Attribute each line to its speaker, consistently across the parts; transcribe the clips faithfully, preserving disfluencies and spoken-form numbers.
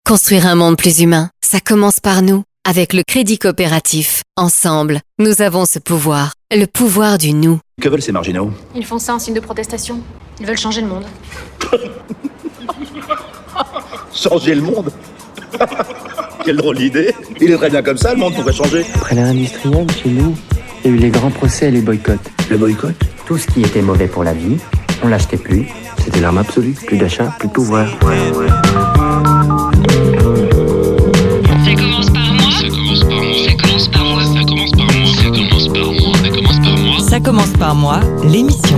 Speaker 1: Construire un monde plus humain, ça commence par nous. Avec le Crédit Coopératif, ensemble, nous avons ce pouvoir, le pouvoir du nous.
Speaker 2: Que veulent ces marginaux ?
Speaker 3: Ils font ça en signe de protestation. Ils veulent changer le monde.
Speaker 2: Changer le monde ? Quelle drôle d'idée. Il est très bien comme ça, le monde pourrait changer.
Speaker 4: Après l'ère industrielle, chez nous, il y a eu les grands procès et les boycotts.
Speaker 2: Le boycott ?
Speaker 4: Tout ce qui était mauvais pour la vie, on l'achetait plus. C'était l'arme absolue. Plus d'achat, plus de pouvoir.
Speaker 5: Ça commence par moi. Ça commence par moi. Ça commence par moi. Ça commence par moi. Ça commence par moi. Ça commence par moi.
Speaker 6: Ça commence par moi, l'émission.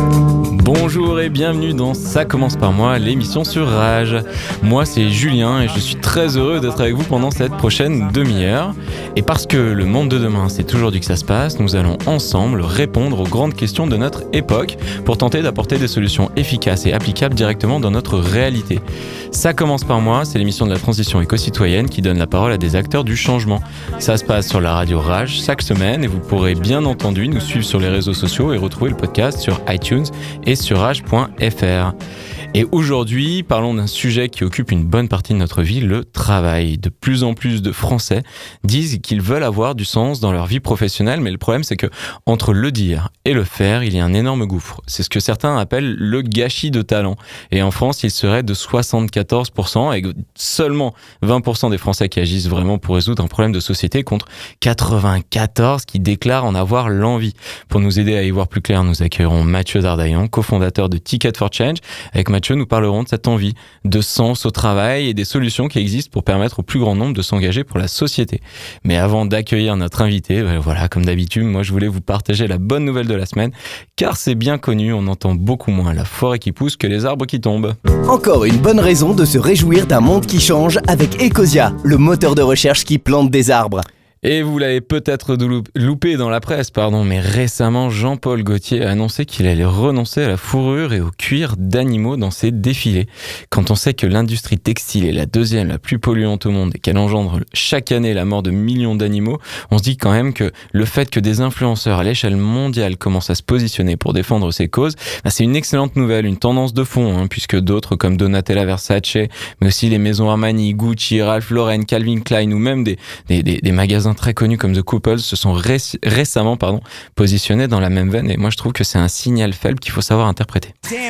Speaker 7: Bonjour et bienvenue dans Ça commence par moi, l'émission sur Rage. Moi c'est Julien et je suis très heureux d'être avec vous pendant cette prochaine demi-heure. Et parce que le monde de demain c'est aujourd'hui que ça se passe, nous allons ensemble répondre aux grandes questions de notre époque pour tenter d'apporter des solutions efficaces et applicables directement dans notre réalité. Ça commence par moi, c'est l'émission de la transition éco-citoyenne qui donne la parole à des acteurs du changement. Ça se passe sur la radio Rage chaque semaine et vous pourrez bien entendu nous suivre sur les réseaux sociaux et retrouver le podcast sur iTunes et sur rage point f r. Et aujourd'hui, parlons d'un sujet qui occupe une bonne partie de notre vie, le travail. De plus en plus de Français disent qu'ils veulent avoir du sens dans leur vie professionnelle, mais le problème c'est que entre le dire et le faire, il y a un énorme gouffre. C'est ce que certains appellent le gâchis de talent. Et en France, il serait de soixante-quatorze pour cent, et seulement vingt pour cent des Français qui agissent vraiment pour résoudre un problème de société, contre quatre-vingt-quatorze qui déclarent en avoir l'envie. Pour nous aider à y voir plus clair, nous accueillerons Mathieu Dardaillon, cofondateur de Ticket for Change. Avec Mathieu, nous parlerons de cette envie de sens au travail et des solutions qui existent pour permettre au plus grand nombre de s'engager pour la société. Mais avant d'accueillir notre invité, ben voilà, comme d'habitude, moi je voulais vous partager la bonne nouvelle de la semaine, car c'est bien connu, on entend beaucoup moins la forêt qui pousse que les arbres qui tombent.
Speaker 8: Encore une bonne raison de se réjouir d'un monde qui change avec Ecosia, le moteur de recherche qui plante des arbres.
Speaker 7: Et vous l'avez peut-être loupé dans la presse, pardon, mais récemment, Jean-Paul Gaultier a annoncé qu'il allait renoncer à la fourrure et au cuir d'animaux dans ses défilés. Quand on sait que l'industrie textile est la deuxième la plus polluante au monde et qu'elle engendre chaque année la mort de millions d'animaux, on se dit quand même que le fait que des influenceurs à l'échelle mondiale commencent à se positionner pour défendre ces causes, bah c'est une excellente nouvelle, une tendance de fond, hein, puisque d'autres comme Donatella Versace, mais aussi les maisons Armani, Gucci, Ralph Lauren, Calvin Klein ou même des, des, des, des magasins très connus comme The Couples se sont ré- récemment pardon, positionnés dans la même veine, et moi je trouve que c'est un signal faible qu'il faut savoir interpréter.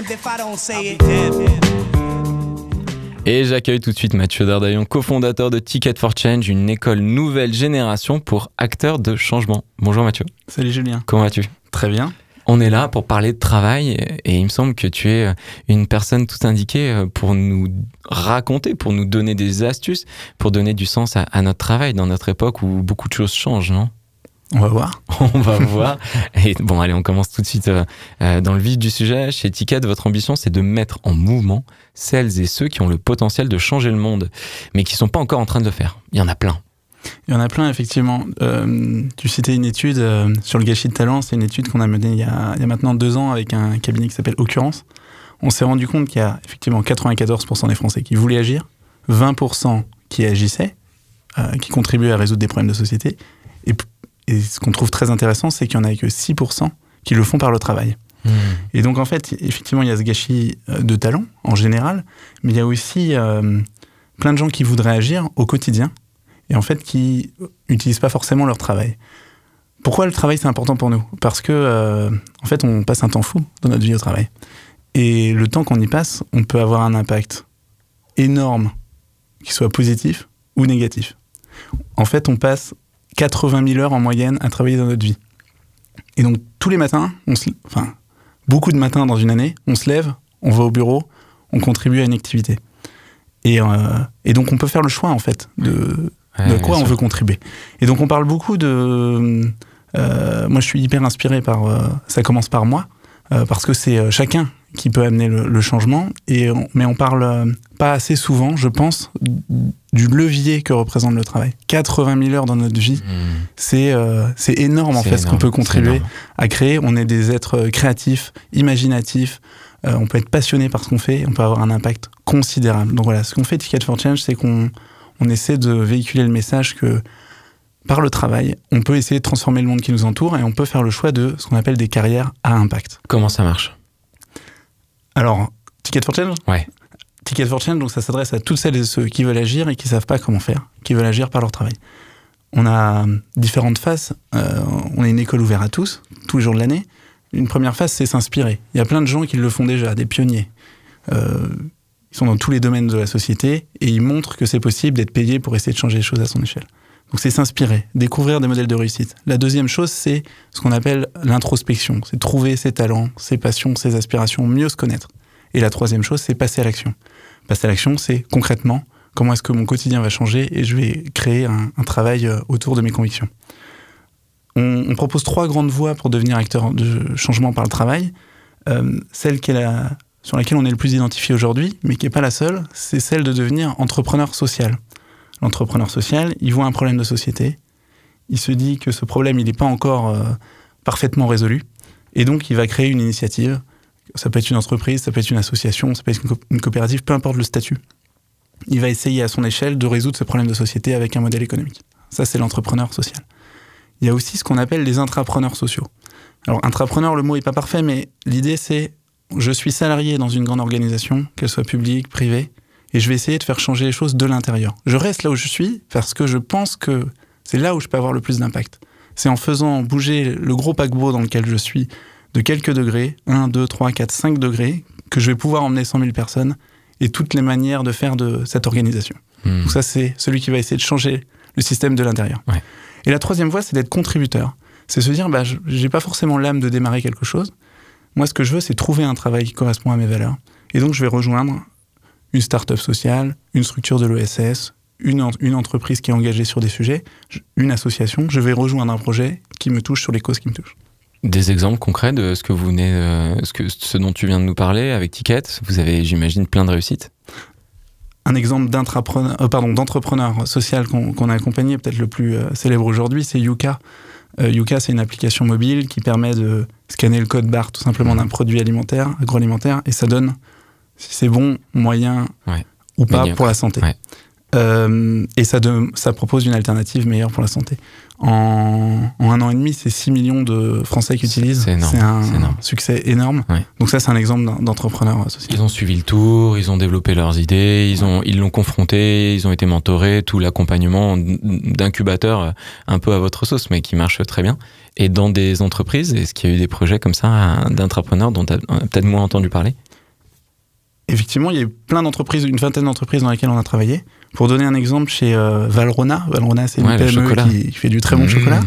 Speaker 7: Et j'accueille tout de suite Mathieu Dardaillon, cofondateur de Ticket for Change, une école nouvelle génération pour acteurs de changement. Bonjour Mathieu.
Speaker 9: Salut Julien.
Speaker 7: Comment vas-tu ?
Speaker 9: Très bien.
Speaker 7: On est là pour parler de travail et il me semble que tu es une personne tout indiquée pour nous raconter, pour nous donner des astuces, pour donner du sens à, à notre travail dans notre époque où beaucoup de choses changent, non ?
Speaker 9: On va voir.
Speaker 7: On va voir. Et bon, allez, on commence tout de suite euh, dans le vif du sujet. Chez Ticket, votre ambition, c'est de mettre en mouvement celles et ceux qui ont le potentiel de changer le monde, mais qui ne sont pas encore en train de le faire. Il y en a plein.
Speaker 9: Il y en a plein, effectivement. Euh, tu citais une étude euh, sur le gâchis de talent. C'est une étude qu'on a menée il y a, il y a maintenant deux ans avec un cabinet qui s'appelle Occurrence. On s'est rendu compte qu'il y a effectivement quatre-vingt-quatorze pour cent des Français qui voulaient agir, vingt pour cent qui agissaient, euh, qui contribuaient à résoudre des problèmes de société. Et, et ce qu'on trouve très intéressant, c'est qu'il n'y en a que six pour cent qui le font par le travail. Mmh. Et donc, en fait, effectivement, il y a ce gâchis de talent en général, mais il y a aussi euh, plein de gens qui voudraient agir au quotidien, et en fait qui n'utilisent pas forcément leur travail. Pourquoi le travail c'est important pour nous ? Parce que euh, en fait on passe un temps fou dans notre vie au travail. Et le temps qu'on y passe, on peut avoir un impact énorme, qu'il soit positif ou négatif. En fait, on passe quatre-vingt mille heures en moyenne à travailler dans notre vie. Et donc tous les matins, on se, enfin beaucoup de matins dans une année, on se lève, on va au bureau, on contribue à une activité. Et, euh, et donc on peut faire le choix en fait de Ouais, de quoi on sûr. veut contribuer. Et donc on parle beaucoup de... Euh, moi je suis hyper inspiré par... Euh, ça commence par moi, euh, parce que c'est euh, chacun qui peut amener le, le changement, et on, mais on parle euh, pas assez souvent, je pense, du levier que représente le travail. quatre-vingt mille heures dans notre vie, mmh. c'est, euh, c'est énorme en c'est fait énorme, ce qu'on peut contribuer à créer. On est des êtres créatifs, imaginatifs, euh, on peut être passionné par ce qu'on fait, on peut avoir un impact considérable. Donc voilà, ce qu'on fait Ticket for Change, c'est qu'on on essaie de véhiculer le message que par le travail, on peut essayer de transformer le monde qui nous entoure et on peut faire le choix de ce qu'on appelle des carrières à impact.
Speaker 7: Comment ça marche ?
Speaker 9: Alors, Ticket for Change ?
Speaker 7: Ouais.
Speaker 9: Ticket for Change, donc ça s'adresse à toutes celles et ceux qui veulent agir et qui ne savent pas comment faire, qui veulent agir par leur travail. On a différentes phases. Euh, on a une école ouverte à tous, tous les jours de l'année. Une première phase, c'est s'inspirer. Il y a plein de gens qui le font déjà, des pionniers. Euh, ils sont dans tous les domaines de la société et ils montrent que c'est possible d'être payé pour essayer de changer les choses à son échelle. Donc c'est s'inspirer, découvrir des modèles de réussite. La deuxième chose, c'est ce qu'on appelle l'introspection. C'est trouver ses talents, ses passions, ses aspirations, mieux se connaître. Et la troisième chose, c'est passer à l'action. Passer à l'action, c'est concrètement comment est-ce que mon quotidien va changer et je vais créer un, un travail autour de mes convictions. On, on propose trois grandes voies pour devenir acteur de changement par le travail. Euh, celle qui est la, sur laquelle on est le plus identifié aujourd'hui, mais qui n'est pas la seule, c'est celle de devenir entrepreneur social. L'entrepreneur social, il voit un problème de société, il se dit que ce problème, il n'est pas encore euh, parfaitement résolu, et donc il va créer une initiative. Ça peut être une entreprise, ça peut être une association, ça peut être une, co- une coopérative, peu importe le statut. Il va essayer à son échelle de résoudre ce problème de société avec un modèle économique. Ça, c'est l'entrepreneur social. Il y a aussi ce qu'on appelle les intrapreneurs sociaux. Alors, intrapreneur, le mot n'est pas parfait, mais l'idée, c'est je suis salarié dans une grande organisation, qu'elle soit publique, privée, et je vais essayer de faire changer les choses de l'intérieur. Je reste là où je suis parce que je pense que c'est là où je peux avoir le plus d'impact. C'est en faisant bouger le gros paquebot dans lequel je suis de quelques degrés, un, deux, trois, quatre, cinq degrés, que je vais pouvoir emmener cent mille personnes et toutes les manières de faire de cette organisation. Mmh. Donc ça, c'est celui qui va essayer de changer le système de l'intérieur.
Speaker 7: Ouais.
Speaker 9: Et la troisième voie, c'est d'être contributeur. C'est se dire, bah, je n'ai pas forcément l'âme de démarrer quelque chose. Moi, ce que je veux, c'est trouver un travail qui correspond à mes valeurs. Et donc, je vais rejoindre une start-up sociale, une structure de l'E S S, une, en, une entreprise qui est engagée sur des sujets, une association. Je vais rejoindre un projet qui me touche sur les causes qui me touchent.
Speaker 7: Des exemples concrets de ce que vous venez, euh, ce, que, ce dont tu viens de nous parler avec Ticket. Vous avez, j'imagine, plein de réussites.
Speaker 9: Un exemple d'intrapreneur, euh, pardon, d'entrepreneur social qu'on, qu'on a accompagné, peut-être le plus euh, célèbre aujourd'hui, c'est Yuka. Euh, Yuka, c'est une application mobile qui permet de scanner le code barre tout simplement d'un produit alimentaire, agroalimentaire, et ça donne si c'est bon, moyen
Speaker 7: ouais.
Speaker 9: ou pas
Speaker 7: Médiocre.
Speaker 9: pour la santé.
Speaker 7: Ouais.
Speaker 9: Euh, et ça, de, ça propose une alternative meilleure pour la santé. En, en un an et demi, c'est six millions de Français qui utilisent.
Speaker 7: C'est énorme.
Speaker 9: C'est un
Speaker 7: c'est énorme.
Speaker 9: succès énorme.
Speaker 7: Ouais.
Speaker 9: Donc ça, c'est un exemple d'entrepreneur social.
Speaker 7: Ils ont suivi le tour, ils ont développé leurs idées, ils ont, ils l'ont confronté, ils ont été mentorés, tout l'accompagnement d'incubateurs un peu à votre sauce, mais qui marche très bien. Et dans des entreprises, est-ce qu'il y a eu des projets comme ça d'entrepreneurs dont tu as peut-être moins entendu parler ?
Speaker 9: Effectivement, il y a eu plein d'entreprises, une vingtaine d'entreprises dans lesquelles on a travaillé. Pour donner un exemple, chez euh, Valrhona, Valrhona c'est une
Speaker 7: ouais,
Speaker 9: P M E qui, qui fait du très bon mmh. chocolat.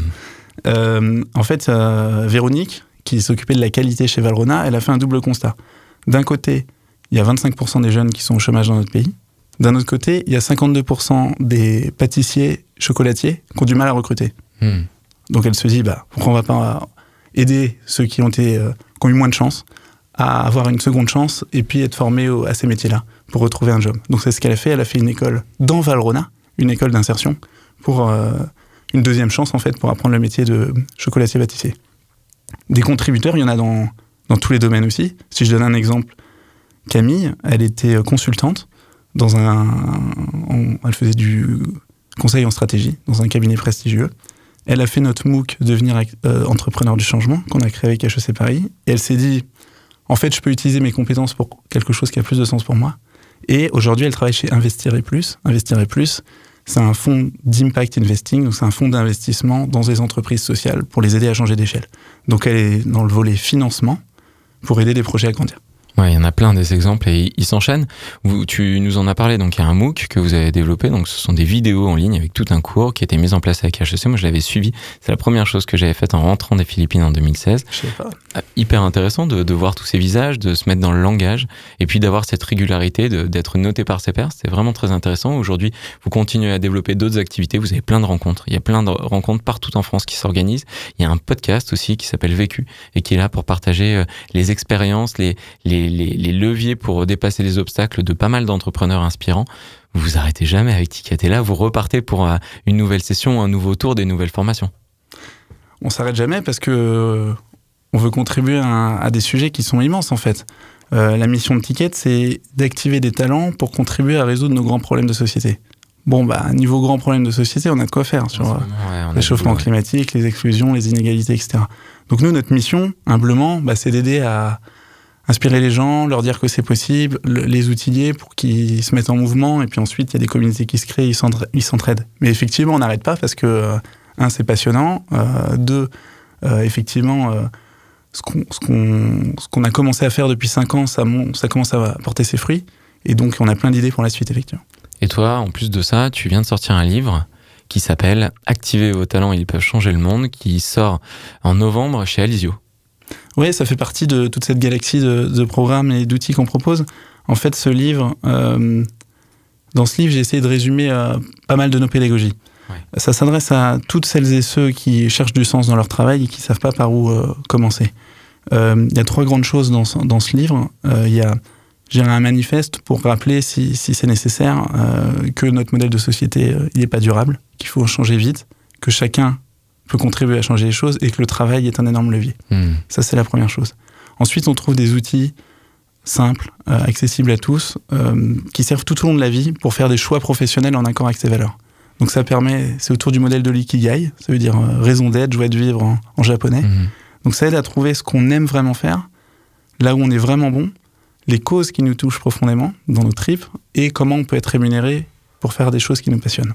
Speaker 9: Euh, en fait, euh, Véronique, qui s'occupait de la qualité chez Valrhona, elle a fait un double constat. D'un côté, il y a vingt-cinq pour cent des jeunes qui sont au chômage dans notre pays. D'un autre côté, il y a cinquante-deux pour cent des pâtissiers, chocolatiers qui ont du mal à recruter. Mmh. Donc elle se dit, bah, pourquoi on va pas aider ceux qui ont, été, euh, qui ont eu moins de chance à avoir une seconde chance et puis être formé au, à ces métiers-là pour retrouver un job. Donc c'est ce qu'elle a fait. Elle a fait une école dans Valrhona, une école d'insertion, pour euh, une deuxième chance en fait pour apprendre le métier de chocolatier-pâtissier. Des contributeurs, il y en a dans, dans tous les domaines aussi. Si je donne un exemple, Camille, elle était consultante dans un, en, elle faisait du conseil en stratégie dans un cabinet prestigieux. Elle a fait notre MOOC Devenir euh, entrepreneur du changement qu'on a créé avec H E C Paris et elle s'est dit en fait, je peux utiliser mes compétences pour quelque chose qui a plus de sens pour moi. Et aujourd'hui, elle travaille chez Investir et Plus. Investir et Plus, c'est un fonds d'impact investing, donc c'est un fonds d'investissement dans des entreprises sociales pour les aider à changer d'échelle. Donc elle est dans le volet financement pour aider des projets à grandir.
Speaker 7: Ouais, il y en a plein des exemples et ils s'enchaînent. Vous, tu nous en as parlé, donc il y a un MOOC que vous avez développé, donc ce sont des vidéos en ligne avec tout un cours qui a été mis en place avec H E C. Moi, je l'avais suivi. C'est la première chose que j'avais faite en rentrant des Philippines en deux mille seize.
Speaker 9: Je sais pas.
Speaker 7: Hyper intéressant de, de voir tous ces visages, de se mettre dans le langage et puis d'avoir cette régularité, de, d'être noté par ses pairs. C'est vraiment très intéressant. Aujourd'hui, vous continuez à développer d'autres activités. Vous avez plein de rencontres. Il y a plein de rencontres partout en France qui s'organisent. Il y a un podcast aussi qui s'appelle Vécu et qui est là pour partager les expériences, les, les, les, les leviers pour dépasser les obstacles de pas mal d'entrepreneurs inspirants. Vous vous arrêtez jamais avec Ticket et là, vous repartez pour une nouvelle session, un nouveau tour, des nouvelles formations.
Speaker 9: On s'arrête jamais parce que on veut contribuer à, à des sujets qui sont immenses en fait. Euh, la mission de Ticket, c'est d'activer des talents pour contribuer à résoudre nos grands problèmes de société. Bon, bah, niveau grands problèmes de société, on a de quoi faire sur ouais, le réchauffement beaucoup, climatique, ouais. les exclusions, les inégalités, et cetera. Donc nous, notre mission, humblement, bah, c'est d'aider à inspirer les gens, leur dire que c'est possible, le, les outiller pour qu'ils se mettent en mouvement, et puis ensuite, il y a des communautés qui se créent, ils, s'entra- ils s'entraident. Mais effectivement, on n'arrête pas parce que, euh, un, c'est passionnant, euh, deux, euh, effectivement, euh, ce, qu'on, ce, qu'on, ce qu'on a commencé à faire depuis cinq ans, ça, ça commence à porter ses fruits, et donc on a plein d'idées pour la suite, effectivement.
Speaker 7: Et toi, en plus de ça, tu viens de sortir un livre qui s'appelle « Activez vos talents, ils peuvent changer le monde », qui sort en novembre chez Alizio.
Speaker 9: Oui, ça fait partie de toute cette galaxie de, de programmes et d'outils qu'on propose. En fait, ce livre, euh, dans ce livre, j'ai essayé de résumer euh, pas mal de nos pédagogies. Ouais. Ça s'adresse à toutes celles et ceux qui cherchent du sens dans leur travail et qui ne savent pas par où euh, commencer. Il euh, y a trois grandes choses dans, dans ce livre. Il euh, y a j'ai un manifeste pour rappeler, si, si c'est nécessaire, euh, que notre modèle de société euh, il n'est pas durable, qu'il faut changer vite, que chacun peut contribuer à changer les choses et que le travail est un énorme levier. Mmh. Ça, c'est la première chose. Ensuite, on trouve des outils simples, euh, accessibles à tous, euh, qui servent tout au long de la vie pour faire des choix professionnels en accord avec ses valeurs. Donc ça permet, c'est autour du modèle de l'ikigai, ça veut dire euh, raison d'être, joie de vivre en, en japonais. Mmh. Donc ça aide à trouver ce qu'on aime vraiment faire, là où on est vraiment bon, les causes qui nous touchent profondément dans nos tripes et comment on peut être rémunéré pour faire des choses qui nous passionnent.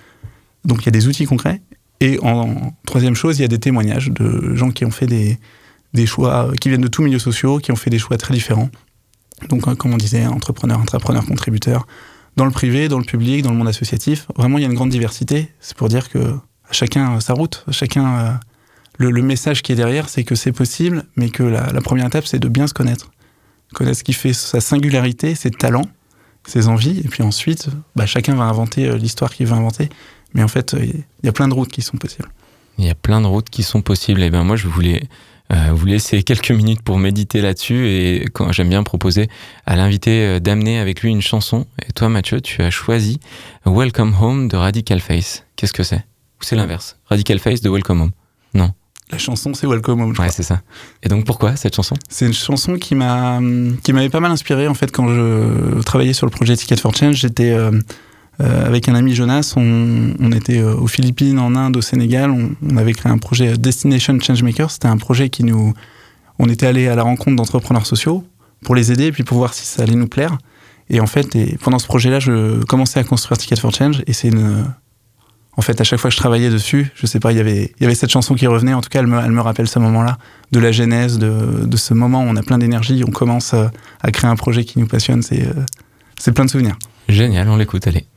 Speaker 9: Donc il y a des outils concrets. Et en, en troisième chose, il y a des témoignages de gens qui ont fait des, des choix, qui viennent de tous milieux sociaux, qui ont fait des choix très différents. Donc, comme on disait, entrepreneurs, intrapreneurs, contributeurs, dans le privé, dans le public, dans le monde associatif. Vraiment, il y a une grande diversité. C'est pour dire que chacun sa route, chacun le, le message qui est derrière, c'est que c'est possible, mais que la, la première étape, c'est de bien se connaître. Connaître ce qui fait sa singularité, ses talents, ses envies, et puis ensuite, bah, chacun va inventer l'histoire qu'il veut inventer. Mais en fait, il y a plein de routes qui sont possibles.
Speaker 7: Il y a plein de routes qui sont possibles. Et ben moi, je voulais euh, vous laisser quelques minutes pour méditer là-dessus. Et quand j'aime bien proposer à l'invité d'amener avec lui une chanson. Et toi, Mathieu, tu as choisi Welcome Home de Radical Face. Qu'est-ce que c'est ? Ou c'est l'inverse ? Radical Face de Welcome Home ? Non.
Speaker 9: La chanson, c'est Welcome Home, je
Speaker 7: Ouais,
Speaker 9: crois.
Speaker 7: c'est ça. Et donc, pourquoi cette chanson ?
Speaker 9: C'est une chanson qui m'a, qui m'avait pas mal inspiré. En fait, quand je travaillais sur le projet Ticket for Change, j'étais... Euh, Euh, avec un ami Jonas, on, on était euh, aux Philippines, en Inde, au Sénégal. On, on avait créé un projet Destination Changemaker. C'était un projet qui nous... On était allé à la rencontre d'entrepreneurs sociaux pour les aider et puis pour voir si ça allait nous plaire. Et en fait, et pendant ce projet-là, je commençais à construire Ticket for Change. Et c'est une... En fait, à chaque fois que je travaillais dessus, je sais pas, il y avait, il y avait cette chanson qui revenait. En tout cas, elle me, elle me rappelle ce moment-là, de la genèse, de, de ce moment où on a plein d'énergie, on commence à, à créer un projet qui nous passionne. C'est, euh, c'est plein de souvenirs.
Speaker 7: Génial, on l'écoute, allez.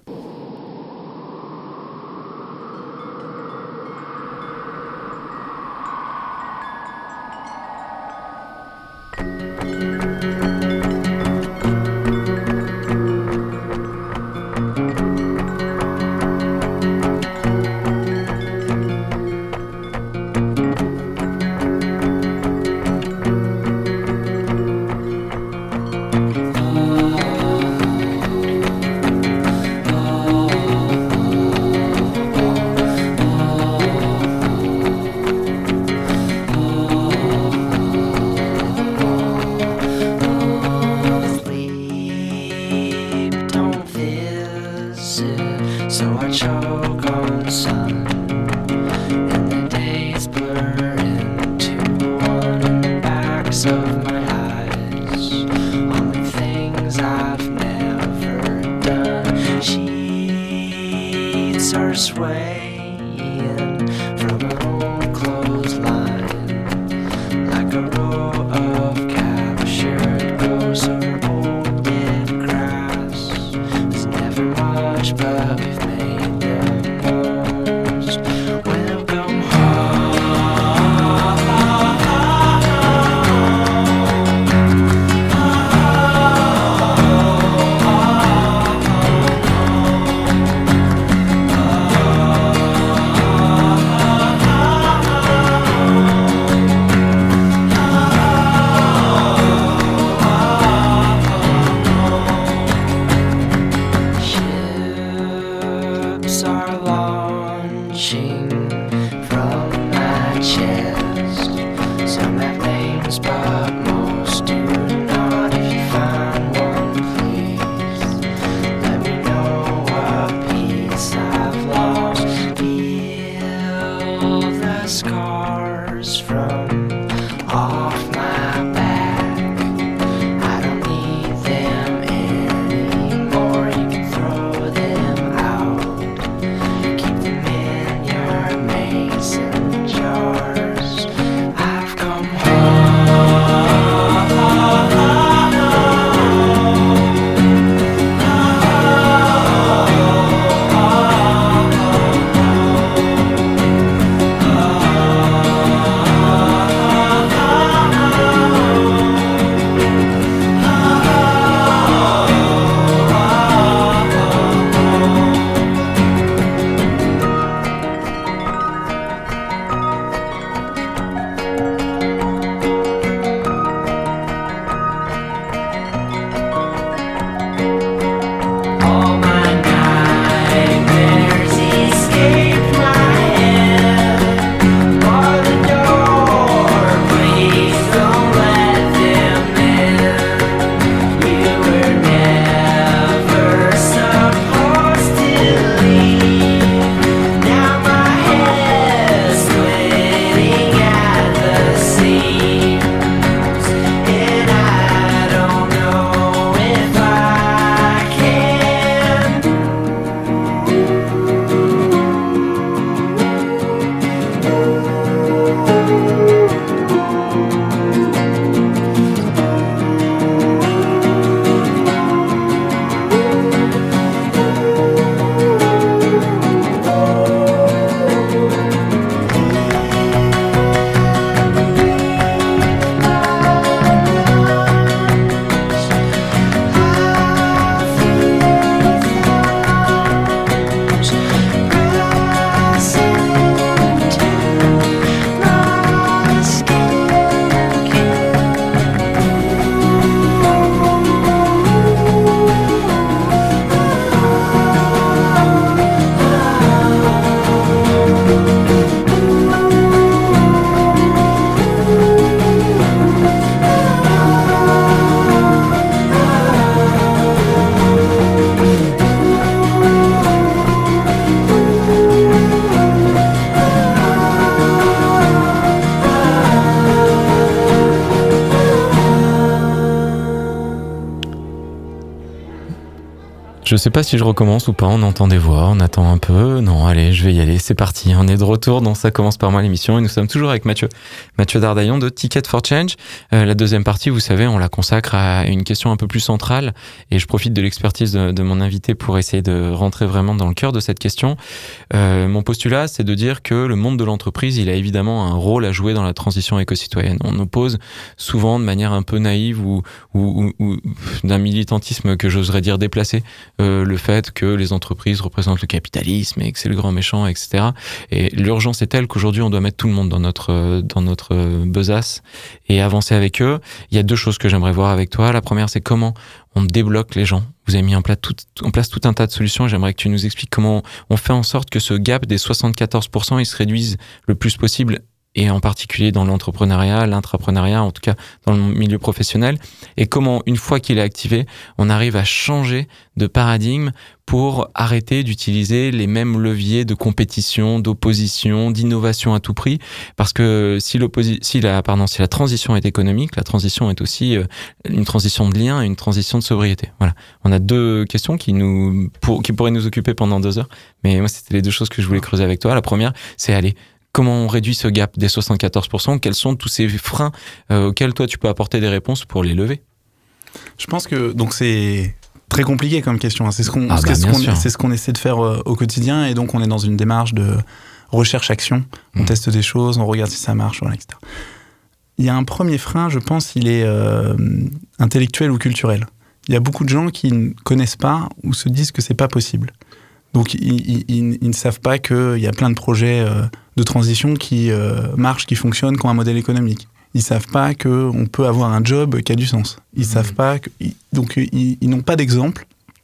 Speaker 7: Je sais pas si je recommence ou pas, on entend des voix, on attend un peu. Non, allez, je vais y aller, c'est parti. On est de retour dans Ça commence par moi l'émission et nous sommes toujours avec Mathieu. Mathieu Dardaillon de Ticket for Change. Euh, la deuxième partie, vous savez, on la consacre à une question un peu plus centrale et je profite de l'expertise de, de mon invité pour essayer de rentrer vraiment dans le cœur de cette question. Euh, mon postulat, c'est de dire que le monde de l'entreprise, il a évidemment un rôle à jouer dans la transition éco-citoyenne. On oppose souvent de manière un peu naïve ou, ou, ou, ou d'un militantisme que j'oserais dire déplacé, Euh, le fait que les entreprises représentent le capitalisme et que c'est le grand méchant, et cetera. Et l'urgence est telle qu'aujourd'hui, on doit mettre tout le monde dans notre, dans notre besace et avancer avec eux. Il y a deux choses que j'aimerais voir avec toi. La première, c'est comment on débloque les gens. Vous avez mis en place, tout, en place tout un tas de solutions et j'aimerais que tu nous expliques comment on fait en sorte que ce gap des soixante-quatorze pour cent il se réduise le plus possible, et en particulier dans l'entrepreneuriat, l'intrapreneuriat, en tout cas dans le milieu professionnel, et comment, une fois qu'il est activé, on arrive à changer de paradigme pour arrêter d'utiliser les mêmes leviers de compétition, d'opposition, d'innovation à tout prix, parce que si, l'opposi- si, la, pardon, si la transition est économique, la transition est aussi euh, une transition de lien et une transition de sobriété. Voilà. On a deux questions qui, nous, pour, qui pourraient nous occuper pendant deux heures, mais moi, c'était les deux choses que je voulais creuser avec toi. La première, c'est aller... Comment on réduit ce gap des soixante-quatorze pour cent? Quels sont tous ces freins euh, auxquels toi tu peux apporter des réponses pour les lever?
Speaker 9: Je pense que donc c'est très compliqué comme question. Hein. C'est ce qu'on,
Speaker 7: ah bah,
Speaker 9: c'est, ce
Speaker 7: bien
Speaker 9: qu'on
Speaker 7: sûr.
Speaker 9: c'est ce qu'on essaie de faire euh, au quotidien et donc on est dans une démarche de recherche-action. On mmh. teste des choses, on regarde si ça marche, voilà, et cetera. Il y a un premier frein, je pense, il est euh, intellectuel ou culturel. Il y a beaucoup de gens qui ne connaissent pas ou se disent que c'est pas possible. Donc, ils, ils, ils, ils ne savent pas qu'il y a plein de projets euh, de transition qui euh, marchent, qui fonctionnent, qui ont un modèle économique. Ils ne savent pas qu'on peut avoir un job qui a du sens. Ils ne mmh. savent pas... Que, ils, donc, ils, ils n'ont pas d'exemple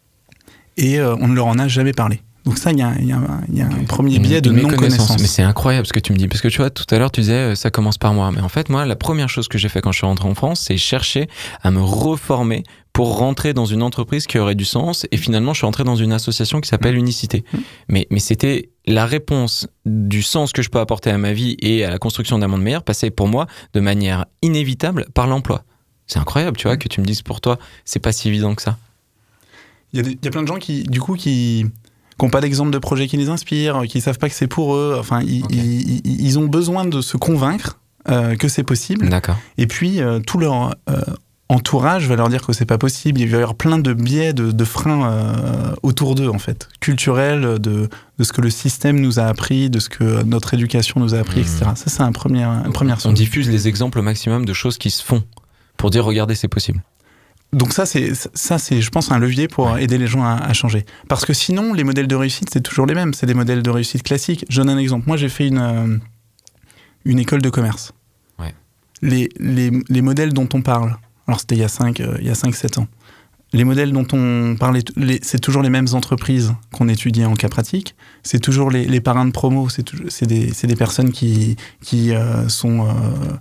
Speaker 9: et euh, on ne leur en a jamais parlé. Donc ça, il y a, y a, y a un premier biais de non-connaissance.
Speaker 7: Mais c'est incroyable ce que tu me dis. Parce que tu vois, tout à l'heure, tu disais, euh, ça commence par moi. Mais en fait, moi, la première chose que j'ai fait quand je suis rentré en France, c'est chercher à me reformer pour rentrer dans une entreprise qui aurait du sens. Et finalement, je suis rentré dans une association qui s'appelle Unicité. Mmh. Mais, mais c'était la réponse du sens que je peux apporter à ma vie et à la construction d'un monde meilleur passait pour moi de manière inévitable par l'emploi. C'est incroyable, tu vois, mmh. que tu me dises pour toi, c'est pas si évident que ça.
Speaker 9: Il y a, des, il y a plein de gens qui, du coup, qui... qui n'ont pas d'exemple de projet qui les inspire, qui ne savent pas que c'est pour eux. Enfin, ils, okay. ils, ils, ils ont besoin de se convaincre euh, que c'est possible.
Speaker 7: D'accord.
Speaker 9: Et puis, euh, tout leur euh, entourage va leur dire que c'est pas possible. Il va y avoir plein de biais, de, de freins euh, autour d'eux, en fait, culturels, de, de ce que le système nous a appris, de ce que notre éducation nous a appris, mmh. et cetera. Ça, c'est un premier, un première
Speaker 7: On diffuse les exemples au maximum de choses qui se font pour dire, regardez, c'est possible.
Speaker 9: Donc ça, c'est, ça, c'est, je pense, un levier pour ouais. aider les gens à, à changer. Parce que sinon, les modèles de réussite, c'est toujours les mêmes. C'est des modèles de réussite classiques. Je donne un exemple. Moi, j'ai fait une, euh, une école de commerce.
Speaker 7: Ouais.
Speaker 9: Les, les, les modèles dont on parle, alors c'était il y a cinq, euh, il y a cinq sept ans, les modèles dont on parlait, les, c'est toujours les mêmes entreprises qu'on étudiait en cas pratique. C'est toujours les, les parrains de promo. C'est, toujours, c'est, des, c'est des personnes qui, qui euh, sont... Euh,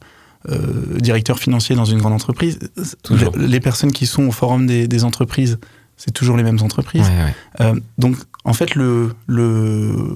Speaker 9: Euh, directeur financier dans une grande entreprise,
Speaker 7: toujours.
Speaker 9: Les, les personnes qui sont au forum des, des entreprises, c'est toujours les mêmes entreprises.
Speaker 7: Ouais, ouais.
Speaker 9: Euh, donc, en fait, le, le,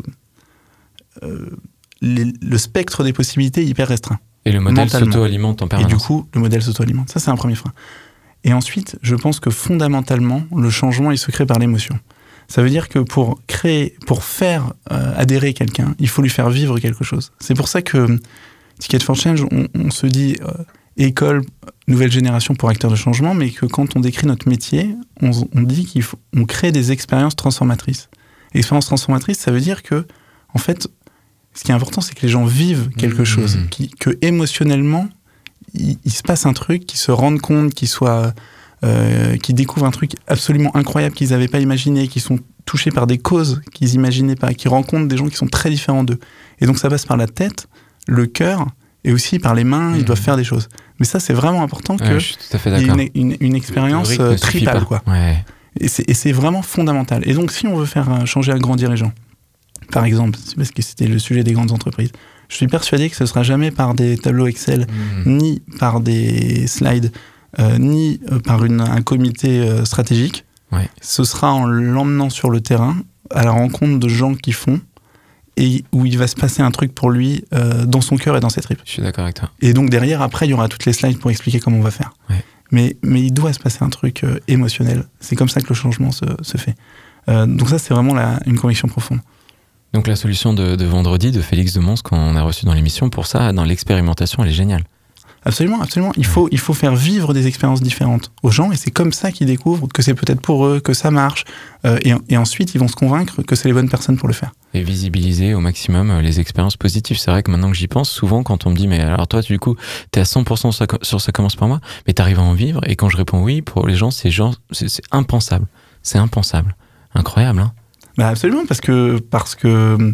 Speaker 9: euh, les, le spectre des possibilités est hyper restreint.
Speaker 7: Et le modèle s'auto-alimente en permanence.
Speaker 9: Et du coup, le modèle s'auto-alimente. Ça, c'est un premier frein. Et ensuite, je pense que fondamentalement, le changement, il se crée par l'émotion. Ça veut dire que pour créer, pour faire euh, adhérer quelqu'un, il faut lui faire vivre quelque chose. C'est pour ça que Ticket for Change, on, on se dit euh, école, nouvelle génération pour acteurs de changement, mais que quand on décrit notre métier, on, on dit qu'il faut, on crée des expériences transformatrices. Et expériences transformatrices, ça veut dire que, en fait, ce qui est important, c'est que les gens vivent quelque mmh. chose, qui, que émotionnellement, il, il se passe un truc, qu'ils se rendent compte, qu'ils soient, euh, qu'ils découvrent un truc absolument incroyable qu'ils n'avaient pas imaginé, qu'ils sont touchés par des causes qu'ils n'imaginaient pas, qu'ils rencontrent des gens qui sont très différents d'eux. Et donc ça passe par la tête, le cœur, et aussi par les mains, mmh. ils doivent faire des choses. Mais ça, c'est vraiment important qu'il ouais, y ait une, une, une expérience euh, tripale. Quoi.
Speaker 7: Ouais.
Speaker 9: Et, c'est, et c'est vraiment fondamental. Et donc, si on veut faire changer un grand dirigeant, par exemple, parce que c'était le sujet des grandes entreprises, je suis persuadé que ce ne sera jamais par des tableaux Excel, mmh. ni par des slides, euh, ni euh, par une, un comité euh, stratégique.
Speaker 7: Ouais.
Speaker 9: Ce sera en l'emmenant sur le terrain, à la rencontre de gens qui font, et où il va se passer un truc pour lui euh, dans son cœur et dans ses tripes.
Speaker 7: Je suis d'accord avec toi.
Speaker 9: Et donc derrière, après, il y aura toutes les slides pour expliquer comment on va faire.
Speaker 7: Ouais.
Speaker 9: Mais, mais il doit se passer un truc euh, émotionnel. C'est comme ça que le changement se, se fait. Euh, donc ça, c'est vraiment la, une conviction profonde.
Speaker 7: Donc la solution de, de vendredi de Félix de Mons qu'on a reçu dans l'émission, pour ça, dans l'expérimentation, elle est géniale.
Speaker 9: Absolument, absolument. Il faut, il faut faire vivre des expériences différentes aux gens, et c'est comme ça qu'ils découvrent que c'est peut-être pour eux, que ça marche, euh, et, et ensuite ils vont se convaincre que c'est les bonnes personnes pour le faire.
Speaker 7: Et visibiliser au maximum les expériences positives. C'est vrai que maintenant que j'y pense, souvent quand on me dit, mais alors toi, du coup, t'es à cent pour cent sur Ça commence par moi, mais t'arrives à en vivre, et quand je réponds oui, pour les gens, c'est, genre, c'est, c'est impensable. C'est impensable. Incroyable, hein?
Speaker 9: Bah absolument, parce que, parce que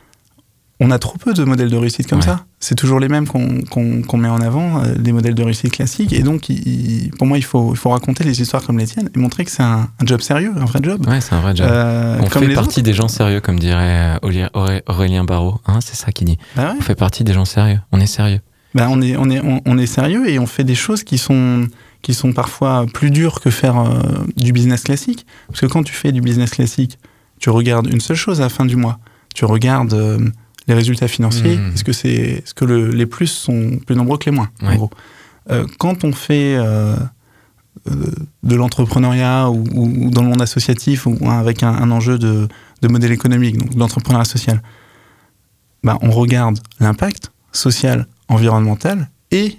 Speaker 9: on a trop peu de modèles de réussite comme ouais. ça. C'est toujours les mêmes qu'on, qu'on, qu'on met en avant, euh, les modèles de réussite classiques. Et donc, il, pour moi, il faut, il faut raconter les histoires comme les tiennes et montrer que c'est un, un job sérieux, un vrai job.
Speaker 7: Ouais, c'est un vrai job. Euh, on fait partie autres. Des gens sérieux, comme dirait Aurélien Barraud. Hein, c'est ça qu'il dit. Bah ouais. On fait partie des gens sérieux. On est sérieux.
Speaker 9: Bah on est, on est, on, on est sérieux et on fait des choses qui sont, qui sont parfois plus dures que faire euh, du business classique. Parce que quand tu fais du business classique, tu regardes une seule chose à la fin du mois. Tu regardes... Euh, les résultats financiers, mmh. est-ce que, c'est, est-ce que le, les plus sont plus nombreux que les moins, ouais. en gros. Euh, quand on fait euh, euh, de l'entrepreneuriat ou, ou dans le monde associatif ou avec un, un enjeu de, de modèle économique, donc de l'entrepreneuriat social, bah, on regarde l'impact social, environnemental et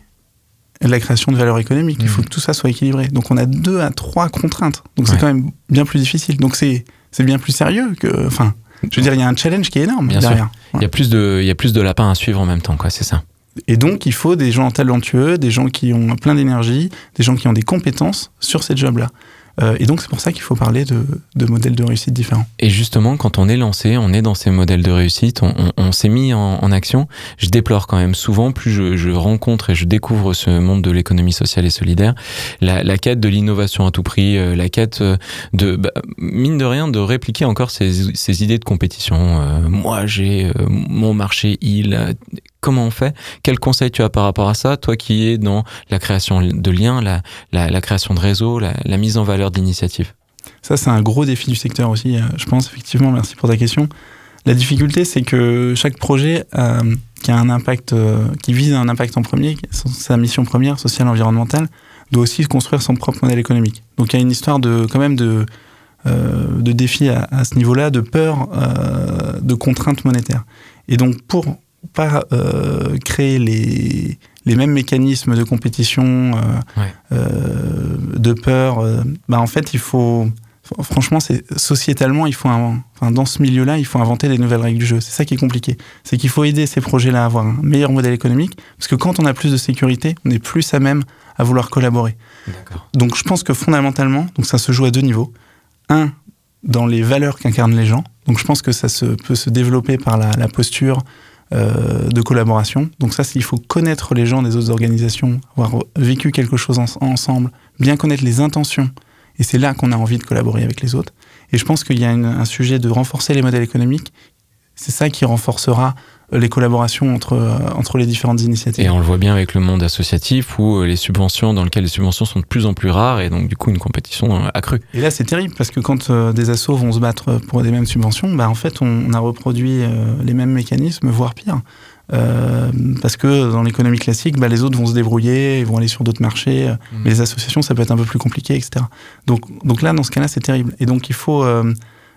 Speaker 9: la création de valeur économique. Mmh. Il faut que tout ça soit équilibré. Donc on a deux à trois contraintes. Donc ouais. c'est quand même bien plus difficile. Donc c'est, c'est bien plus sérieux que... Enfin, je veux dire, il y a un challenge qui est énorme bien derrière.
Speaker 7: Il ouais. y a plus de, il y a plus de lapins à suivre en même temps, quoi, c'est ça.
Speaker 9: Et donc, il faut des gens talentueux, des gens qui ont plein d'énergie, des gens qui ont des compétences sur ces jobs-là. Euh, et donc, c'est pour ça qu'il faut parler de, de modèles de réussite différents.
Speaker 7: Et justement, quand on est lancé, on est dans ces modèles de réussite, on, on, on s'est mis en, en action. Je déplore quand même souvent, plus je, je rencontre et je découvre ce monde de l'économie sociale et solidaire, la, la quête de l'innovation à tout prix, euh, la quête de, bah, mine de rien, de répliquer encore ces, ces idées de compétition. Euh, moi, j'ai euh, mon marché, il... Euh, comment on fait? Quel conseil tu as par rapport à ça, toi qui es dans la création de liens, la, la, la création de réseaux, la, la mise en valeur d'initiatives?
Speaker 9: Ça, c'est un gros défi du secteur aussi, je pense, effectivement. Merci pour ta question. La difficulté, c'est que chaque projet euh, qui a un impact, euh, qui vise un impact en premier, sa mission première, sociale, environnementale, doit aussi construire son propre modèle économique. Donc, il y a une histoire de, quand même de, euh, de défi à, à ce niveau-là, de peur, euh, de contraintes monétaires. Et donc, pour pas euh, créer les, les mêmes mécanismes de compétition, euh, ouais. euh, de peur, euh, bah en fait, il faut... Franchement, c'est, sociétalement, il faut un, enfin, dans ce milieu-là, il faut inventer des nouvelles règles du jeu. C'est ça qui est compliqué. C'est qu'il faut aider ces projets-là à avoir un meilleur modèle économique, parce que quand on a plus de sécurité, on est plus à même à vouloir collaborer. D'accord. Donc je pense que fondamentalement, donc ça se joue à deux niveaux. Un, dans les valeurs qu'incarnent les gens. Donc je pense que ça se, peut se développer par la, la posture euh, de collaboration. Donc ça, c'est, il faut connaître les gens des autres organisations, avoir vécu quelque chose en, ensemble, bien connaître les intentions. Et c'est là qu'on a envie de collaborer avec les autres. Et je pense qu'il y a une, un sujet de renforcer les modèles économiques. C'est ça qui renforcera les collaborations entre, euh, entre les différentes initiatives.
Speaker 7: Et on le voit bien avec le monde associatif où les subventions, dans lequel les subventions sont de plus en plus rares et donc du coup une compétition euh, accrue.
Speaker 9: Et là c'est terrible parce que quand euh, des assos vont se battre pour des mêmes subventions, bah, en fait on, on a reproduit euh, les mêmes mécanismes, voire pire. Euh, parce que dans l'économie classique, bah, les autres vont se débrouiller, ils vont aller sur d'autres marchés, mmh. mais les associations ça peut être un peu plus compliqué, et cetera. Donc, donc là dans ce cas-là c'est terrible. Et donc il faut... Euh,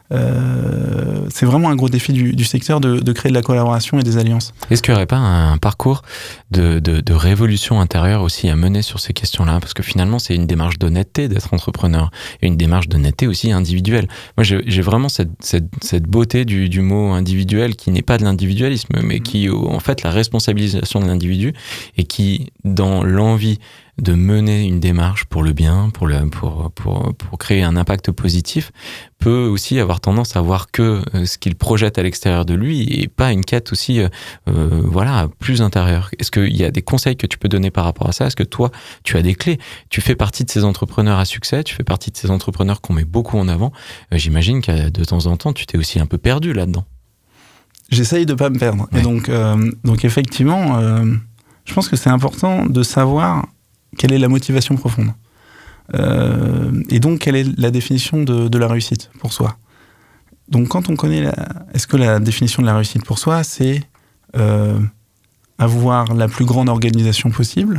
Speaker 9: Euh, c'est vraiment un gros défi du, du secteur de, de créer de la collaboration et des alliances.
Speaker 7: Est-ce qu'il n'y aurait pas un parcours de, de, de révolution intérieure aussi à mener sur ces questions-là? Parce que finalement, c'est une démarche d'honnêteté d'être entrepreneur et une démarche d'honnêteté aussi individuelle. Moi, j'ai, j'ai vraiment cette, cette, cette beauté du, du mot individuel qui n'est pas de l'individualisme, mais qui, en fait, la responsabilisation de l'individu et qui, dans l'envie de mener une démarche pour le bien, pour, le, pour, pour, pour créer un impact positif, peut aussi avoir tendance à voir que ce qu'il projette à l'extérieur de lui et pas une quête aussi euh, voilà, plus intérieure. Est-ce qu'il y a des conseils que tu peux donner par rapport à ça? Est-ce que toi, tu as des clés? Tu fais partie de ces entrepreneurs à succès, tu fais partie de ces entrepreneurs qu'on met beaucoup en avant. Euh, j'imagine que de temps en temps, tu t'es aussi un peu perdu là-dedans.
Speaker 9: J'essaye de pas me perdre. Ouais. Et donc, euh, donc effectivement, euh, je pense que c'est important de savoir quelle est la motivation profonde euh, et donc quelle est la définition de, de la réussite pour soi. Donc quand on connaît la, est-ce que la définition de la réussite pour soi c'est euh, avoir la plus grande organisation possible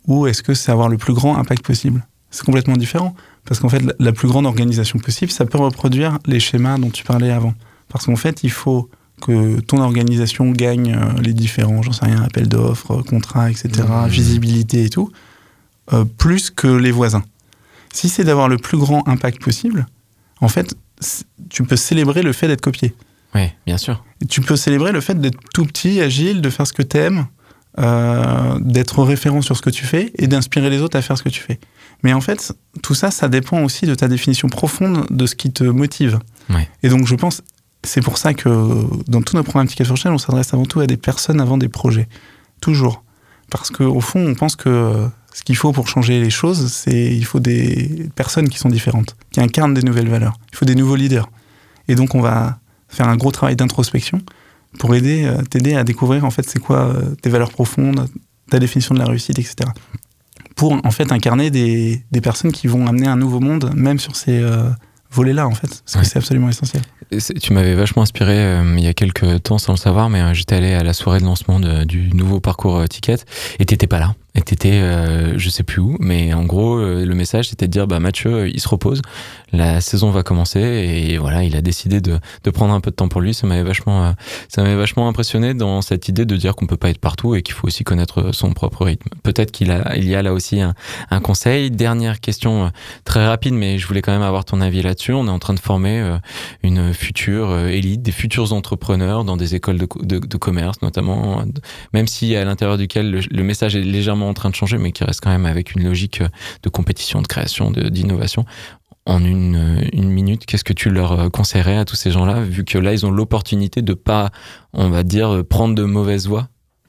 Speaker 9: ou est-ce que c'est avoir le plus grand impact possible ? C'est complètement différent. Parce qu'en fait, la plus grande organisation possible, ça peut reproduire les schémas dont tu parlais avant. Parce qu'en fait, il faut que ton organisation gagne les différents, j'en sais rien, appels d'offres, contrats, et cetera, mmh. visibilité et tout, euh, plus que les voisins. Si c'est d'avoir le plus grand impact possible, en fait, tu peux célébrer le fait d'être copié.
Speaker 7: Oui, bien sûr.
Speaker 9: Et tu peux célébrer le fait d'être tout petit, agile, de faire ce que tu aimes, euh, d'être référent sur ce que tu fais et d'inspirer les autres à faire ce que tu fais. Mais en fait, tout ça, ça dépend aussi de ta définition profonde de ce qui te motive.
Speaker 7: Ouais.
Speaker 9: Et donc, je pense, c'est pour ça que dans tous nos programmes Ticket for Change, on s'adresse avant tout à des personnes avant des projets. Toujours. Parce qu'au fond, on pense que ce qu'il faut pour changer les choses, c'est il faut des personnes qui sont différentes, qui incarnent des nouvelles valeurs. Il faut des nouveaux leaders. Et donc, on va faire un gros travail d'introspection pour aider, t'aider à découvrir, en fait, c'est quoi tes valeurs profondes, ta définition de la réussite, et cetera. Pour, en fait, incarner des, des personnes qui vont amener un nouveau monde, même sur ces euh, volets-là, en fait. Parce
Speaker 7: ouais.
Speaker 9: que c'est absolument essentiel.
Speaker 7: C'est, tu m'avais vachement inspiré euh, il y a quelques temps, sans le savoir, mais euh, j'étais allé à la soirée de lancement de, du nouveau parcours euh, Ticket, et t'étais pas là. Et t'étais, euh, je sais plus où, mais en gros, euh, le message, c'était de dire, bah, Mathieu, euh, il se repose, la saison va commencer, et voilà, il a décidé de, de prendre un peu de temps pour lui. Ça m'avait vachement, euh, ça m'avait vachement impressionné dans cette idée de dire qu'on peut pas être partout et qu'il faut aussi connaître son propre rythme. Peut-être qu'il a, il y a là aussi un, un conseil. Dernière question euh, très rapide, mais je voulais quand même avoir ton avis là-dessus. On est en train de former euh, une future euh, élite, des futurs entrepreneurs dans des écoles de, de, de commerce, notamment, même si à l'intérieur duquel le, le message est légèrement en train de changer, mais qui reste quand même avec une logique de compétition, de création, de, d'innovation. En une, une minute, qu'est-ce que tu leur conseillerais à tous ces gens-là, vu que là, ils ont l'opportunité de pas, on va dire, prendre de mauvaises voies?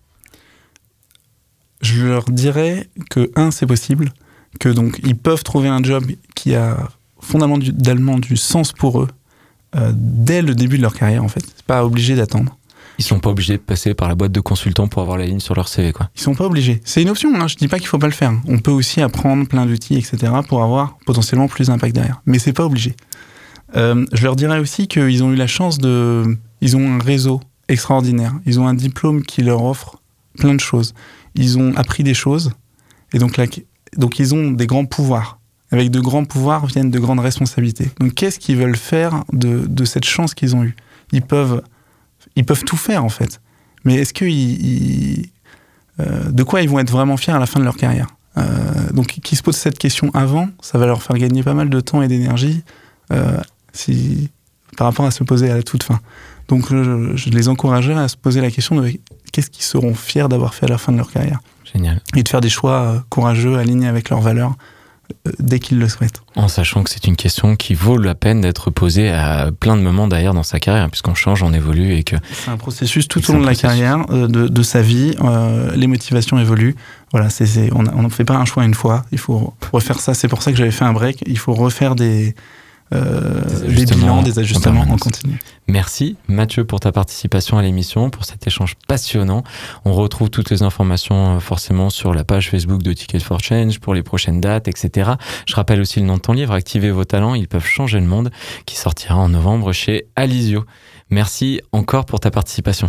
Speaker 9: Je leur dirais que, un, c'est possible, que donc ils peuvent trouver un job qui a fondamentalement du sens pour eux euh, dès le début de leur carrière, en fait. C'est pas obligé d'attendre.
Speaker 7: Ils sont pas obligés de passer par la boîte de consultants pour avoir la ligne sur leur C V, quoi.
Speaker 9: Ils sont pas obligés. C'est une option, hein. Je dis pas qu'il faut pas le faire. On peut aussi apprendre plein d'outils, et cetera, pour avoir potentiellement plus d'impact derrière. Mais c'est pas obligé. Euh, je leur dirais aussi qu'ils ont eu la chance de... Ils ont un réseau extraordinaire. Ils ont un diplôme qui leur offre plein de choses. Ils ont appris des choses. Et donc, là, donc ils ont des grands pouvoirs. Avec de grands pouvoirs viennent de grandes responsabilités. Donc qu'est-ce qu'ils veulent faire de, de cette chance qu'ils ont eue ? Ils peuvent... Ils peuvent tout faire, en fait. Mais est-ce que ils, ils, euh, de quoi ils vont être vraiment fiers à la fin de leur carrière ? euh, Donc, qu'ils se posent cette question avant, ça va leur faire gagner pas mal de temps et d'énergie euh, si, par rapport à se poser à la toute fin. Donc, je, je les encouragerais à se poser la question de qu'est-ce qu'ils seront fiers d'avoir fait à la fin de leur carrière.
Speaker 7: Génial. Et
Speaker 9: de faire des choix courageux, alignés avec leurs valeurs, dès qu'ils le souhaitent.
Speaker 7: En sachant que c'est une question qui vaut la peine d'être posée à plein de moments d'ailleurs dans sa carrière, puisqu'on change, on évolue et que...
Speaker 9: C'est un processus tout au long de la carrière, de, de sa vie, euh, les motivations évoluent. Voilà, c'est, c'est, on ne fait pas un choix une fois, il faut refaire ça. C'est pour ça que j'avais fait un break, il faut refaire des... Euh, des, des bilans, des ajustements en continu.
Speaker 7: Merci Mathieu pour ta participation à l'émission, pour cet échange passionnant. On retrouve toutes les informations forcément sur la page Facebook de Ticket for Change pour les prochaines dates, et cetera. Je rappelle aussi le nom de ton livre, Activez vos talents, ils peuvent changer le monde, qui sortira en novembre chez Alizio. Merci encore pour ta participation.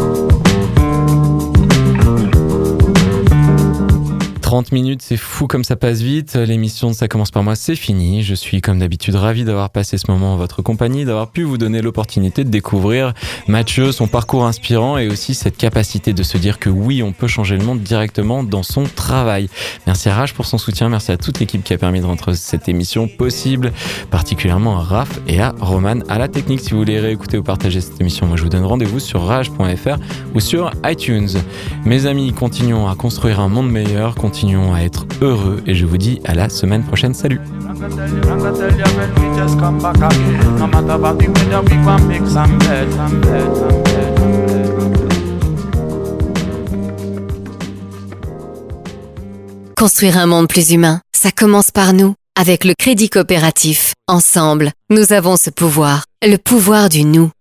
Speaker 7: trente minutes, c'est fou comme ça passe vite. L'émission de Ça commence par moi, c'est fini. Je suis comme d'habitude ravi d'avoir passé ce moment en votre compagnie, d'avoir pu vous donner l'opportunité de découvrir Mathieu, son parcours inspirant et aussi cette capacité de se dire que oui, on peut changer le monde directement dans son travail. Merci à Raj pour son soutien, merci à toute l'équipe qui a permis de rendre cette émission possible, particulièrement à Raph et à Roman à la technique. Si vous voulez réécouter ou partager cette émission, moi je vous donne rendez-vous sur rage point f r ou sur iTunes. Mes amis, continuons à construire un monde meilleur, continuons Continuons à être heureux et je vous dis à la semaine prochaine. Salut.
Speaker 1: Construire un monde plus humain, ça commence par nous. Avec le Crédit Coopératif, ensemble, nous avons ce pouvoir, le pouvoir du nous.